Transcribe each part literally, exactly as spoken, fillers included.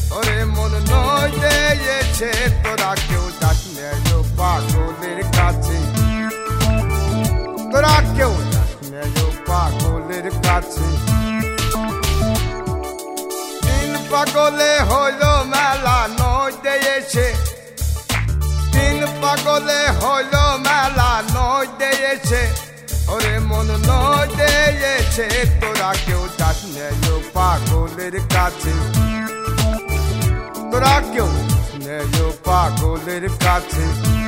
ওরে মন নয় দিয়েছে তোরা কেউ যাস নে ও পাগলের কাছে, তোরা কেউ যাস নে ও পাগলের কাছে। তিন পাগলে হইল মেলা নয় দিয়েছে, তিন পাগলে হইল মেলা নয় দিয়েছে, ওরে মন নয় দিয়েছে তোরা কেউ যাস নে ও পাগলের কাছে, তোরা কেউ যাস নে ও পাগলের কাছে।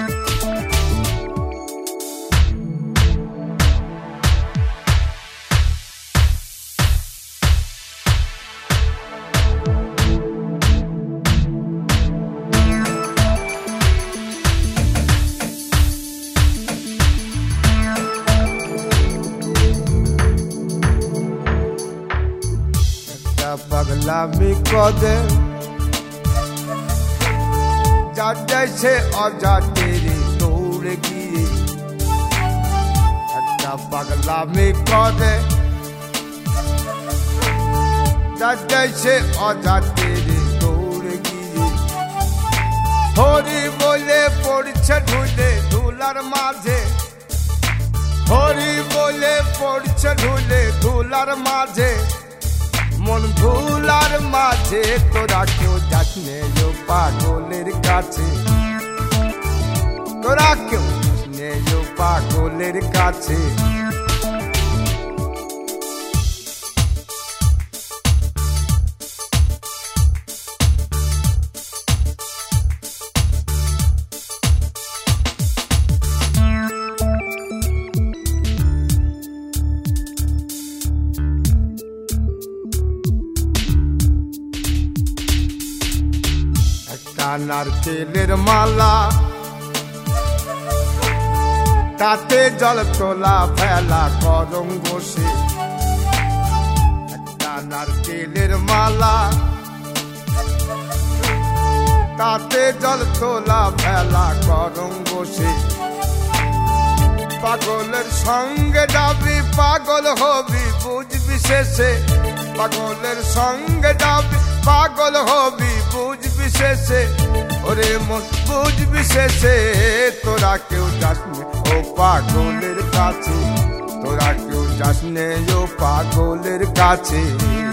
পাগলামি কদে যার যাইছে অজাতের দৌড়ে গিয়ে, একটা পাগলামি কদে যার যাইছে অজাতের দৌড়ে গিয়ে। হরি বলে পড়ছে ঢুলে ধুলার মাঝে, হরি বলে পড়ছে ঢুলে ধুলার মাঝে, মন ধুলার মাঝে তোরা কেউ যাস নে ও পাগলের কাছে, তোরা কেউ যাস নে ও পাগলের কাছে। নারকেলের মালা তাতে জল তোলা ফেলা করম বসে, একটা নারকেলের মালা তাতে জল তোলা ফেলা করম বসে। পাগলের সঙ্গে যাবি পাগল হবি বুঝবি শেষে, পাগলের সঙ্গে যাবি পাগল হবি বুঝবি শেষে, ওরে মন বুঝবি শেষে তোরা কেউ যাস নে ও পাগলের কাছে, তোরা কেউ যাস নে ও পাগলের কাছে।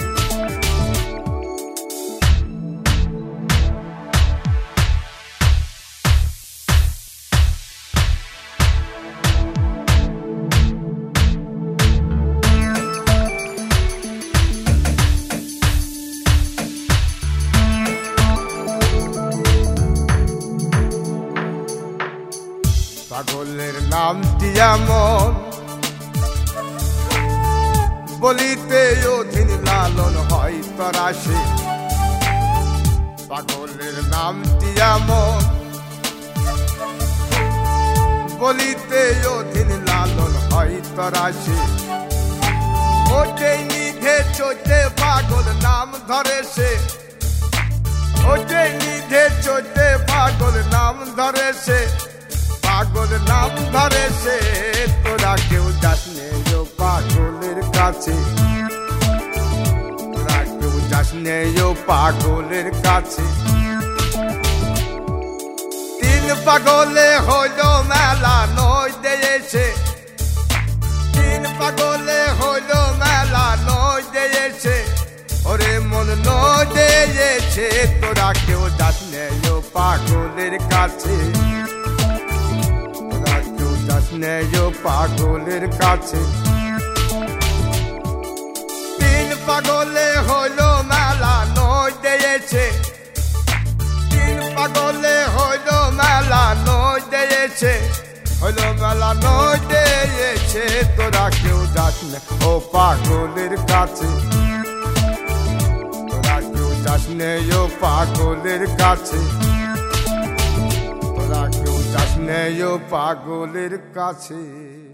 পাগলের নামটি এমন বলিতে অধীন লালন হয় তরাসে, পাগলের নামটি এমন বলিতে অধীন লালন হয় তরাসে। ওটে নিধে চোটে পাগল নাম ধরে সে, ওটে নিধে চোটে পাগল নাম ধরে সে, পাগল নাম ধরে সে তোরা কেউ যাস নে ও পাগলের কাছে, তোরা কেউ যাস নে ও পাগলের কাছে। তিন পাগলে হইল মেলা নয় দিয়েছে, তিন পাগলে হইল মেলা নয় দিয়েছে, ওরে মন নয় দিয়েছে তোরা কেউ যাস নে ও পাগলের কাছে, নে ও পাগলের কাছে। তিন পাগলে হইল মেলা নয় দিয়েছে, তিন পাগলে হইল মেলা নয় দিয়েছে, হইল মেলা নয় দিয়েছে তোরা কেউ যাস নে ও পাগলের কাছে, তোরা কেউ যাস নে ও পাগলের কাছে, তোরা কেউ যাস নে ও পাগলের কাছে।